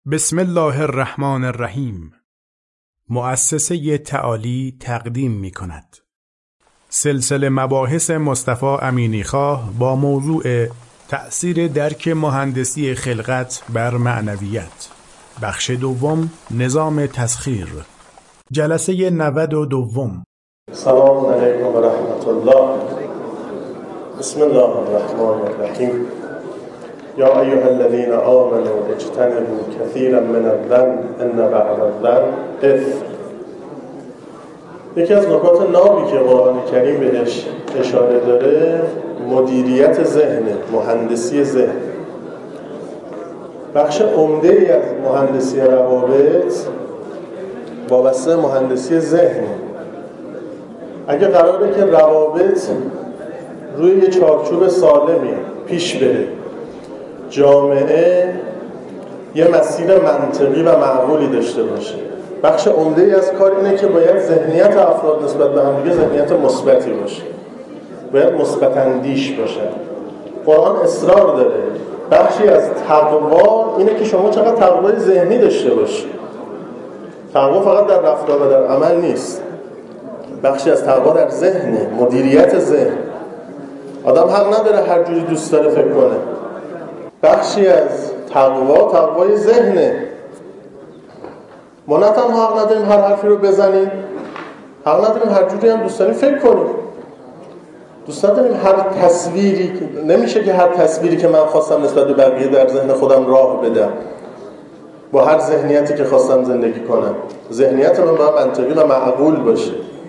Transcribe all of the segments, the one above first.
بسم الله الرحمن الرحیم. مؤسسه تعالی تقدیم می کند سلسله مباحث مصطفی امینیخواه با موضوع تأثیر درک مهندسی خلقت بر معنویت، بخش دوم، نظام تسخیر، جلسه 92. سلام علیکم و رحمت الله. بسم الله الرحمن الرحیم. یا ایها الذین آمنوا اجتنبوا کثیرا من الظن ان بعض الظن اثم. یکی از نکات نابی که قرآن کریم بهش اشاره داره مدیریت ذهن، مهندسی ذهن. بخش عمده‌ای از مهندسی روابط وابسته مهندسی ذهن. اگه قراره که روابط روی یه چارچوب سالمی پیش بره، جامعه یه مسیر منطقی و معقولی داشته باشه، بخش عمده‌ای از کار اینه که باید ذهنیت افراد نسبت به هم دیگه ذهنیت مثبتی باشه، باید مثبت اندیش باشه. قرآن اصرار داره بخشی از تقوا اینه که شما چقدر تقوای ذهنی داشته باشی. تقوا فقط در رفتار و در عمل نیست، بخشی از تقوا در ذهنه، مدیریت ذهن. آدم حق نداره هر جوری دوست داره فکر کنه. بخشی از تقوای ذهنه. ما نه تنها حق نداریم هر حرفی رو بزنیم، حق نداریم هر جوری هم دوست داریم فکر کنیم. دوست نداریم هر تصویری، نمیشه که هر تصویری که من خواستم نسبت به بقیه در ذهن خودم راه بدم، با هر ذهنیتی که خواستم زندگی کنم. ذهنیت من باید منطقی و معقول باشه.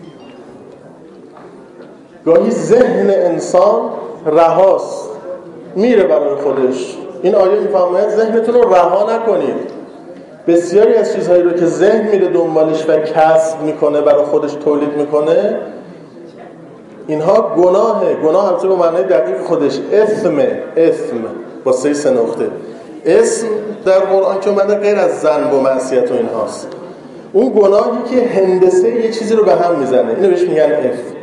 گاهی ذهن انسان رهاست، میره برای خودش. این آیه میفرماید ذهنتون رو رها نکنید. بسیاری از چیزهایی رو که ذهن میره دنبالش و کسب میکنه، برای خودش تولید میکنه، اینها گناه البته به معنای دقیق خودش اسم با 3 نقطه. اسم در قرآن که اومده غیر از ذنب و معصیت و اینهاست. اون گناهی که هندسه یه چیزی رو به هم میزنه، اینو بهش میگن اسم.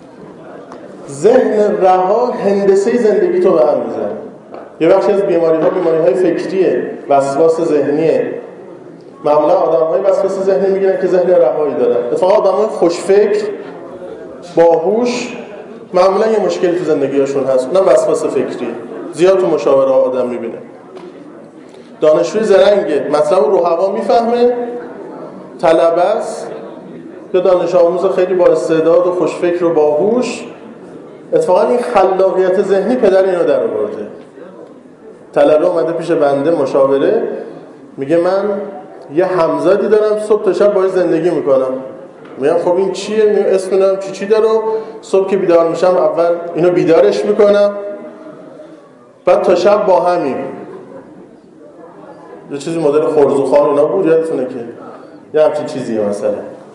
ذهن رها هندسه زندگی تو به هم میزنه. یه بخشی از بیماری‌های فکریه، وسواس ذهنیه. معمولا آدم‌های وسواس ذهنی میگیرن که ذهن رهایی دارن. اتفاقا آدم‌های خوشفکر، باهوش، معمولا یه مشکلی تو زندگیشون هست، اونم وسواس فکری. زیاد تو مشاوره آدم میبینه. دانشجوی زرنگه، مطلب رو هوا میفهمه، طلبه است، یا دانش آموز خیلی با استعداد و خوشفکر و باهوش. اتفاقا این خلاقیت ذهنی پدر اینو در آورده. طلبه اومده پیش بنده مشاوره، میگه من یه همزادی دارم، صبح تا شب باهاش زندگی میکنم. میگم خب این چیه؟ میگم اسم ندارم چی داره. صبح که بیدار میشم اول اینو بیدارش میکنم، بعد تا شب با همیم. یه چیزی مدل خرزوخان اینا بود، یادتونه که یه همچین چیزیه مثلا.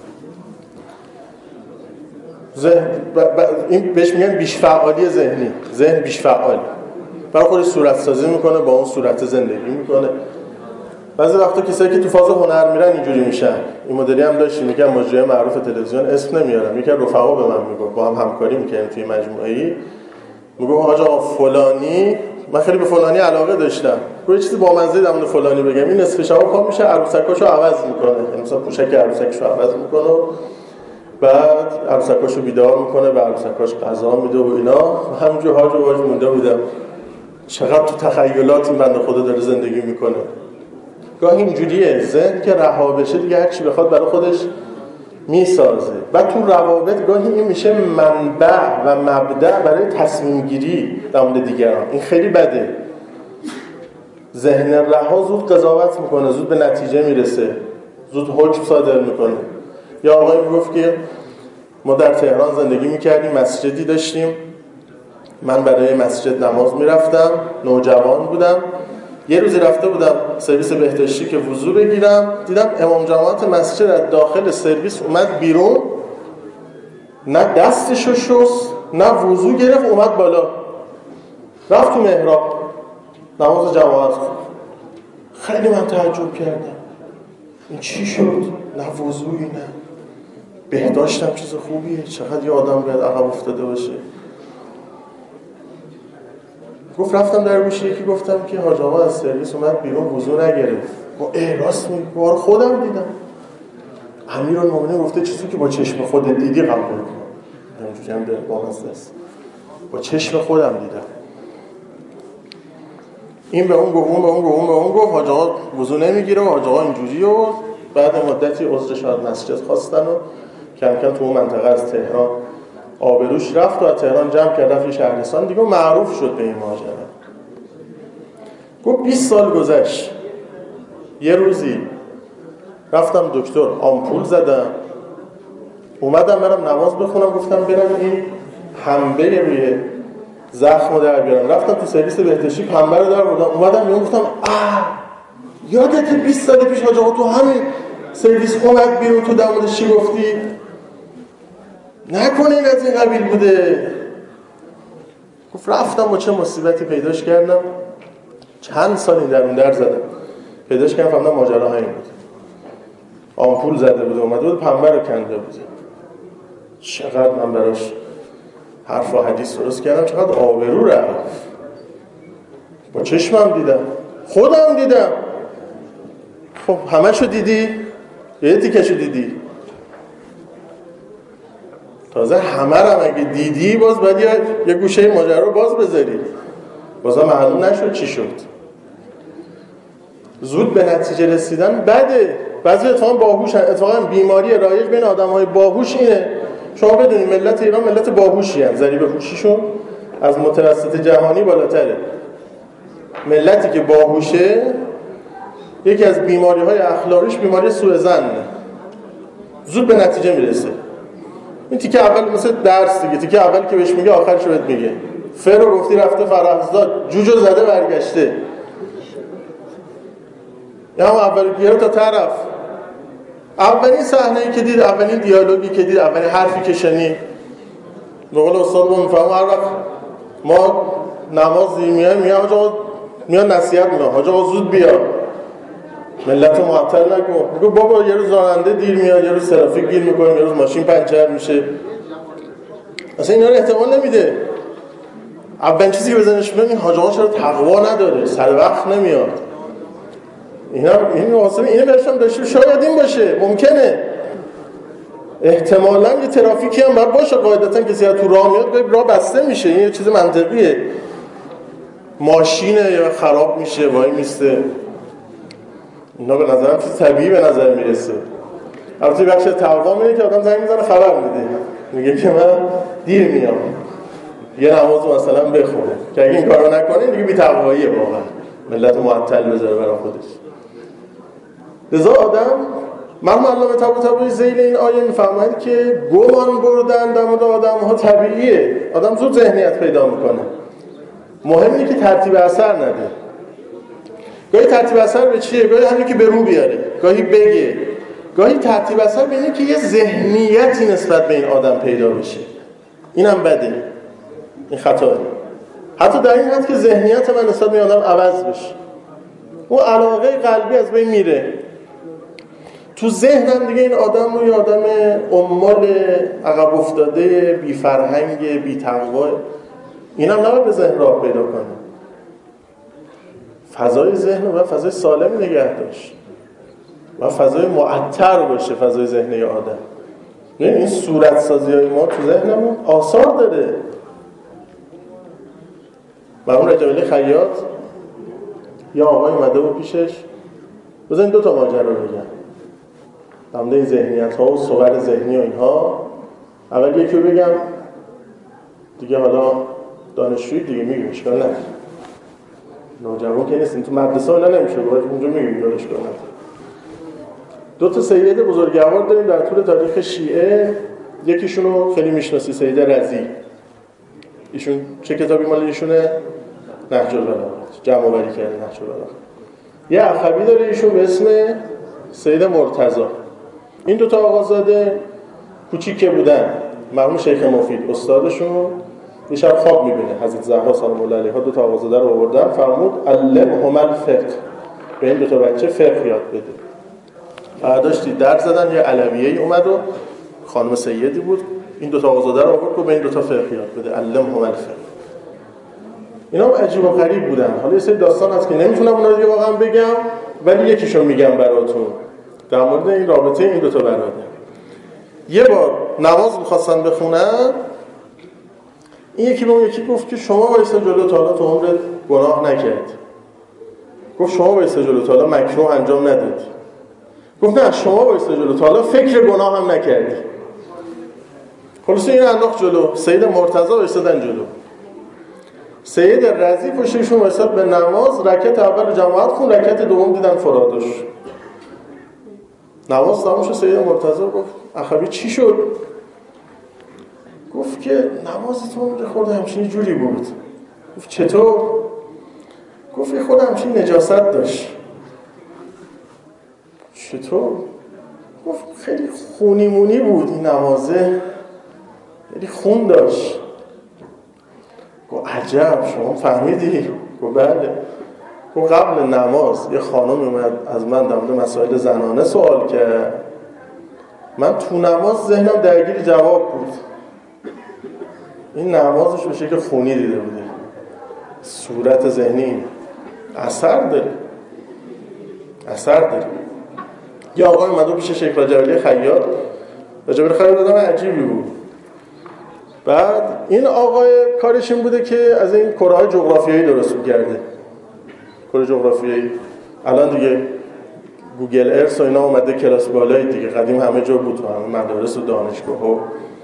این بهش میگن بیش فعالی ذهنی. ذهن بیش فعال، برای خودش صورت سازی میکنه، با اون صورت زندگی میکنه. بعضی وقتا کسایی که تو فاز هنر میرن اینجوری میشن. این مدلی هم داشتیم، میگم مجری معروف تلویزیون، اسم نمیارم، یکی از رفقا به من میگفت، با هم همکاری میکنیم توی مجموعه‌ای، میگم آقا فلانی، من خیلی به فلانی علاقه داشتم، یه چیزی با مزه در مورد فلانی بگم، این نصف شب پا میشه عروسکاشو عوض میکنه، مثلا پوشک عروسکشو عوض میکنه، بعد عروسکاشو بیدار میکنه، به عروسکاش غذا میده و اینا. همینجور هاج و واج مونده بودم چقدر تو تخیلات این بنده خدا داره زندگی میکنه. گاهی اینجوریه، ذهن که رها بشه دیگه هر چی بخواد برای خودش میسازه. و تو روابط گاهی این میشه منبع و مبدأ برای تصمیم گیری در مورد دیگران. این خیلی بده. ذهن رها زود قضاوت میکنه، زود به نتیجه میرسه، زود حکم صادر میکنه. یا آقایی میگفت که ما در تهران زندگی میکردیم، مسجدی داشتیم، من برای مسجد نماز میرفتم، نوجوان بودم. یه روزی رفته بودم سرویس بهداشتی که وضو بگیرم، دیدم امام جماعت مسجد از داخل سرویس اومد بیرون، نه دستشو شست نه وضو گرفت، اومد بالا رفت تو محراب نماز جماعت. خیلی من تعجب کردم، این چی شد؟ نه وضویی نه بهداشتم چیز خوبیه، چقدر یه آدم باید عقب افتاده باشه. گفت رفتم در گوشه یکی گفتم که حاج آقا از سرویس اومد بیرون وضو نگرفت. با راست میگی، بار خودم دیدم. امیرالمومنین گفته چیزی که با چشم خودت دیدی قبول کن. اینجوری هم داره وابسته است. با چشم خودم دیدم. این به اون گفت، اون به اون گفت، حاج آقا وضو نمیگیره و حاج آقا اینجوری. و بعد مدتی عذر شاید مسجد خواستن و کم کم تو اون منطقه از تهران آبروش رفت و از تهران جمع کرد رفت شهرستان دیگه معروف شد به این ماجرا. گفت 20 سال گذشت، یه روزی رفتم دکتر آمپول زدم، اومدم برم نماز بخونم، گفتم برم این پنبه روی زخمو در بیارم. رفتم تو سرویس بهداشتی پنبه رو در بردم، اومدم بیرون گفتم یادت 20 سال پیش حاج آقا تو همین سرویس اومد بیرون تو در موردش چی گفتی؟ نکنه این از این قبیل بوده. گفت رفتم با چه مصیبتی پیداش کردم، چند سال این درون در زدم، پیداش کردم فهمیدم ماجرا همین بود. آمپول زده بود، اومده بود پنبه رو کنده بود. چقدر من براش حرف و حدیث درست کردم، چقدر آبرو رفت. با چشمم دیدم، خودم دیدم. خب همه شو دیدی؟ یه تیکشو دیدی؟ تازه همه رو اگه دیدی باز باید یه گوشه ماجرا رو باز بذاری. بازم معلوم نشد چی شد. زود به نتیجه رسیدن بده. بعضی اتفاقا باهوش، اتفاقا بیماری رایج بین آدم‌های باهوش اینه. شما بدونید ملت ایران ملت باهوشی هستند، ذریب هوشیشون از متوسط جهانی بالاتره. ملتی که باهوشه یکی از بیماری‌های اخلاقیش بیماری سوء ظنه. زود به نتیجه میرسه. این تیکه اول مثل درس دیگه، تیکه اول که بهش میگه آخرش بهت میگه. فرو گفتی رفته فرهزاد، جوجو زده برگشته. یا هم اول تا طرف. اولین صحنه‌ای که دید، اولین دیالوگی که دید، اولین حرفی که شنید، به قول استاد ما میفهمم هر وقت ما نماز میگه حاج آقا میاد نصیحت میکنه، حاج آقا زود بیا، ملت رو معطل نکن. میگه بابا یه روز راننده دیر میاد، یه روز ترافیک گیر میکنه، یه روز ماشین پنچر میشه. اصلا اینا رو احتمال نمیده. اولین چیزی که بزنش میگه این حاج آقا چرا تقوا نداره، سر وقت نمیاد. این واسه اینو برشم داشته، شاید این باشه، ممکنه احتمالاً یه ترافیکی هم باید باشه. قاعدتاً کسی از تو راه میاد راه بسته میشه، این یه چیز منطقیه. ماشینه یا خراب میشه وای میسته. اینا به نظرم چیز طبیعی به نظر میرسه. البته بخش تقوا اینه که آدم زنگ میزنه خبر میده، میگه که من دیر میام، یه نماز مثلا بخونه، که اگه این کارو نکنه دیگه بی تقواییه، واقعا ملت معطل بذاره برای خودش. لذا آدم مرحوم علامه طباطبایی ذیل این آیه میفهمد که گمان بردن در مورد آدم‌ها طبیعیه. آدم زود ذهنیت پیدا میکنه. مهم اینه که ترتیب اثر نده. گاهی ترتیب اثر به چیه؟ گاهی همین که به رو بیاره، گاهی بگه، گاهی ترتیب اثر به اینه که یه ذهنیتی نسبت به این آدم پیدا بشه. اینم بده، این خطاست. حتی در این حد که ذهنیت من نسبت به این آدم عوض بشه، اون علاقه قلبی از بین میره. تو ذهنم دیگه این آدم رو یه آدم امال عقب افتاده، بی فرهنگ، بی تقوا، اینم نباید به ذهن راه پیدا کنه. فضای ذهن رو باید فضای سالمی نگه داشت و فضای معطر باشه فضای ذهنی آدم. این صورت سازی های ما تو ذهنمون آثار داره. مرحوم رجب علی خیاط یا آقای اومده بود پیشش، بذارین دو تا ماجرا رو بگم در مورد این ذهنیت ها و صور ذهنی و اینها. اول یکی رو بگم دیگه، حالا دانشجویی دیگه میگیم اشکال نداره، نوجوان که نیستیم، تو مدرسه اینا نمیشه باید اونجا میگیم دانشجو نداره. دو تا سید بزرگوار داریم در طول تاریخ شیعه. یکیشون رو خیلی میشناسی، سید رضی. ایشون چه کتابی مال ایشونه؟ نهج البلاغه، جمع آوری کرده نهج البلاغه. یه اخوی داره ایشون به اسم سید مرتضی. این دو تا آقازاده کوچیک بودن. مرحوم شیخ مفید استادشون یه شب خواب میبینه حضرت زهرا سلام الله علیها دو تا آقازاده رو آوردن، فرمود علمهم الفقه، به این دو تا بچه فقه یاد بده. بعدش درس زدن، یه علویه‌ای اومد و خانم سیدی بود، این دو تا آقازاده رو آورد و به این دو تا فقه یاد بده، علمهم الفقه. اینا هم عجیب و غریب بودن. حالا یه سری داستان هست که نمیتونم اونا رو واقعا بگم، ولی یکیشو میگم براتون در مورد این رابطه این دوتا برادر. یه بار نماز میخواستن بخونن، این یکی به اون یکی گفت که شما وایسا جلو، تا حالا تو عمرت گناه نکردی. گفت شما وایسا جلو، تا حالا مکروه انجام ندادی. گفت نه شما وایسا جلو، تا حالا فکر گناه هم نکردی. خلاص این انداخت جلو، سید مرتضی وایسادن جلو. سید رضی پشتشون وایساد به نماز، رکعت اول جماعت خون، رکعت دوم دیدن فرادش. نماز تموم شد، سید مرتضی گفت اخوی چی شد؟ گفت که نمازتون خورده همچین جوری بود. گفت چطور؟ گفت خود همچین نجاست داشت. چطور؟ گفت خیلی خونی مونی بود این نمازه، خیلی خون داشت. گفت عجب شما فهمیدی؟ گفت بله. گفت قبل نماز یه خانم اومد از من در مورد مسائل زنانه سوال کرد، من تو نماز ذهنم درگیر جواب بود. این نمازش به شکل خونی دیده بوده. صورت ذهنی اثر داره. یه آقای اومده پیش شیخ رجبی خیاط. رجبی خیاط آدم عجیبی بود. بعد این آقای کارش این بوده که از این کره‌های جغرافیایی درست می‌کرده. کره جغرافیایی الان دیگه گوگل ارث و اینا اومده کلاس بالایی دیگه، قدیم همه جا بود، همه مدارس و دانشگاه‌ها.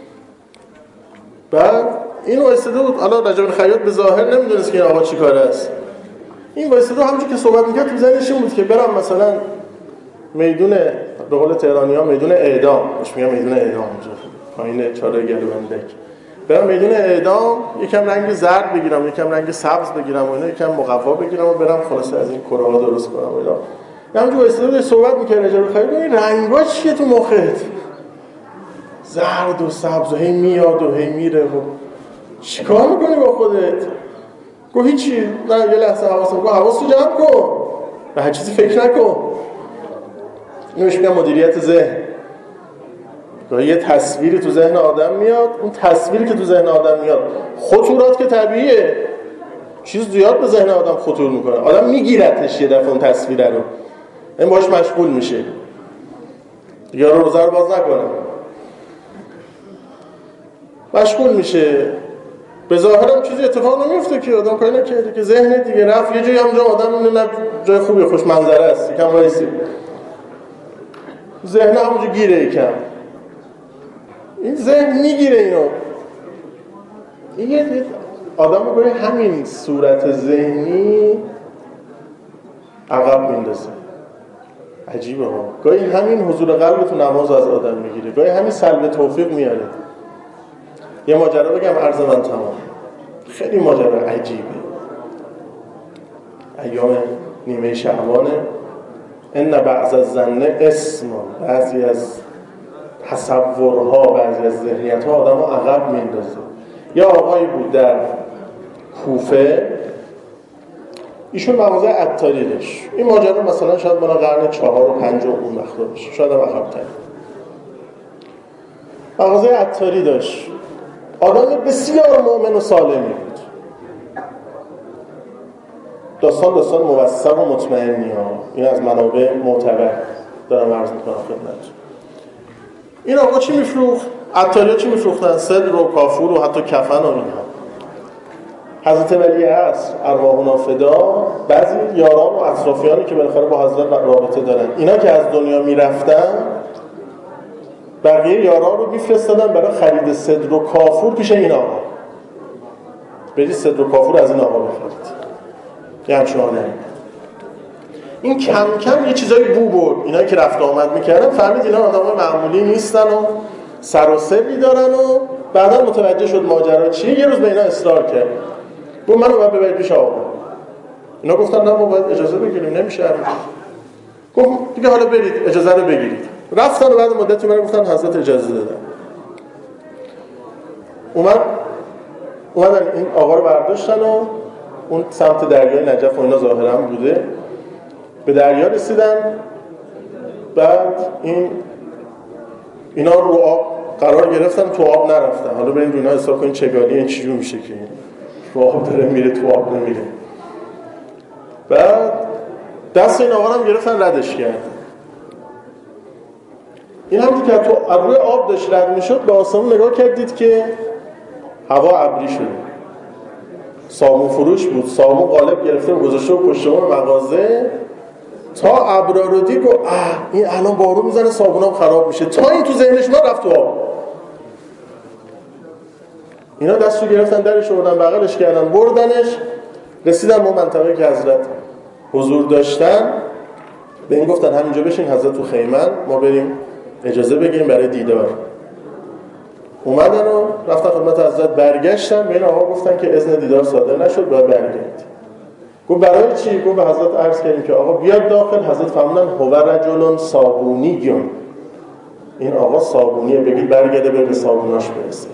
بعد این وایساده بود، الان رجب خیاط به ظاهر نمیدونست که این آقا چی کاره است. این وایساده همونجوری که صحبت می‌کرد تو ذهنش این بود که برم مثلا میدون، به قول تهرانی‌ها میدون اعدام، مش میگم میدون اعدام اونجا پایین چاله گلوبندک، برم میدون اعدام یکم رنگ زرد بگیرم، یکم رنگ سبز بگیرم و اینا، یکم مقوا بگیرم و برم خلاصه از این کره‌ها درست کنم و اینا. همونجوری وایساده صحبت می‌کرد رجب خیاط، این رنگا چیه تو مخت؟ زرد و سبز و هی میاد و هی میره و چیکار میکنی با خودت؟ گفت هیچی، نه یه لحظه حواسو جمع کن، به هر چیزی فکر نکن. اینو میگم مدیریت ذهن. یه تصویری تو ذهن آدم میاد، اون تصویری که تو ذهن آدم میاد خطورات که طبیعیه، چیز زیاد به ذهن آدم خطور میکنه، آدم میگیرتش یه دفعه اون تصویر رو، این باش مشغول میشه، یا روزه رو باز نکنه، مشغول میشه. به ظاهرم چیزی اتفاق نمیفته که آدم کاری نکرده، که ذهن دیگه رفت یه جایی، همونجا آدم میونه جای خوبی خوش منظره است، یکم وایسی ذهن همونجا گیره، یکم این ذهن میگیره اینو. این یه آدم رو همین صورت ذهنی عقب میندازه. عجیبه ها، گاهی همین حضور قلب تو نماز از آدم میگیره، گاهی همین سلب توفیق میاره. یه ماجرا بگم عرض من تمام. خیلی ماجرا عجیبه. ایام نیمه شعبانه، ان بعض الظن اسم، بعضی از تصورها، بعضی از ذهنیت‌ها آدمو عقب میندازه. یا آقایی بود در کوفه، ایشون مغازه عطاری داشت. این ماجرا مثلا شاید مال قرن 4 و 5 اون وقتا باشه، شاید هم عقب‌تر. مغازه عطاری داشت. آدم بسیار مؤمن و سالمی بود. داستان موثق و مطمئنی ها، این از منابع معتبر دارم عرض میکنم خدمتتون. این آقا چی میفروخت؟ عطاریا چی میفروختن؟ صدر و کافور و حتی کفن و اینها. حضرت ولی عصر ارواحنا فدا، بعضی یاران و اطرافیانی که بالاخره با حضرت رابطه دارن، اینا که از دنیا میرفتن، بقیه یاران رو میفرستادن برای خرید صدر و کافور پیش این آقا. برید صدر و کافور از این آقا بخرید. یه همچون آدمی. این کم کم یه چیزایی بو برد. اینایی که رفت آمد میکردن فهمید اینا آدمای معمولی نیستن و سر و سری دارن و بعدا متوجه شد ماجرا چیه. یه روز به اینا اصرار کرد، گفت منو باید ببرید پیش آقا. اینا گفتن نه ما باید اجازه بگیریم، نمیشه. گفت دیگه حالا برید اجازه رو بگیرید. رفتن و بعد مدتی من گفتن حضرت اجازه دادن. اومدن این آقا رو برداشتن و اون سمت دریای نجف و اینا ظاهرا بوده، به دریا رسیدن. بعد اینا رو آب قرار گرفتن، تو آب نرفتن. حالا بریم اینا حساب کنین چگالی این چجور میشه که رو آب داره میره تو آب نمیره. بعد دست این آقا هم گرفتن ردش کردن. این همونجور که تو روی آب داشت رد میشد به آسمون نگاه کردید که هوا ابری شده، صابون فروش بود، صابون قالب گرفته و گذاشته و پشت مغازه تا ابرا رو دید و این الان بارون میزنه صابونام خراب میشه، تا این تو ذهنش ما رفت تو آب. اینا دستو گرفتن درش آوردن بغلش کردن بردنش، رسیدن به منطقه که حضرت حضور داشتن. به این گفتن همینجا بشین حضرت تو خیمن، ما بریم اجازه بگیریم برای دیدار. اومدن و رفتن خدمت حضرت، برگشتن به این آقا گفتن که اذن دیدار صادر نشد، باید برگردید. گفت برای چی؟ گفت به حضرت عرض کردیم که آقا بیاد داخل. حضرت فرمودن هو رجل صابونیون، این آقا صابونیه، بگید برگرده به صابوناش برسه.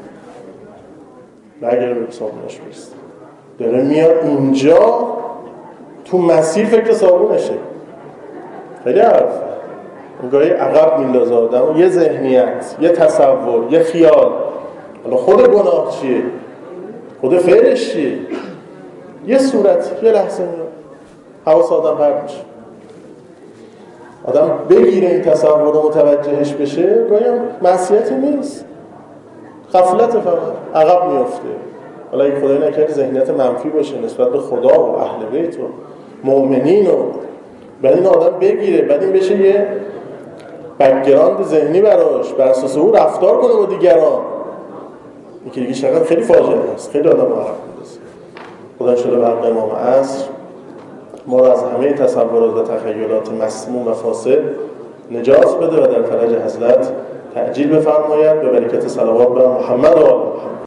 برگرده به صابوناش برسه. داره میاد اینجا تو مسیر فکر صابونشه. خیلی حرف گاهی عقب میندازه آدم، یه ذهنیت، یه تصور، یه خیال. حالا خود گناه چیه؟ خود فعلش چیه؟ یه صورت، یه لحظه میاد حواس آدم پرت میشه. آدم بگیره این تصور رو متوجهش بشه، گاهی هم معصیتی نیست، غفلت، فقط عقب میفته. حالا اگه خدای نکرده ذهنیت منفی باشه نسبت به خدا و اهل بیت و مؤمنین و بعد این آدم بگیره، بعد این بشه یه بک‌گراند ذهنی براش، بر اساس او رفتار کنه با دیگران. این که دیگه شاید خیلی فاجعه است، خیلی آدم عقب میندازه. خدا انشاءالله به حق امام عصر ما رو از همه تصورات و تخیلات مسموم و فاسد نجات بده و در فرج حضرت تعجیل بفرماید. به برکت صلوات بر محمد و آل محمد.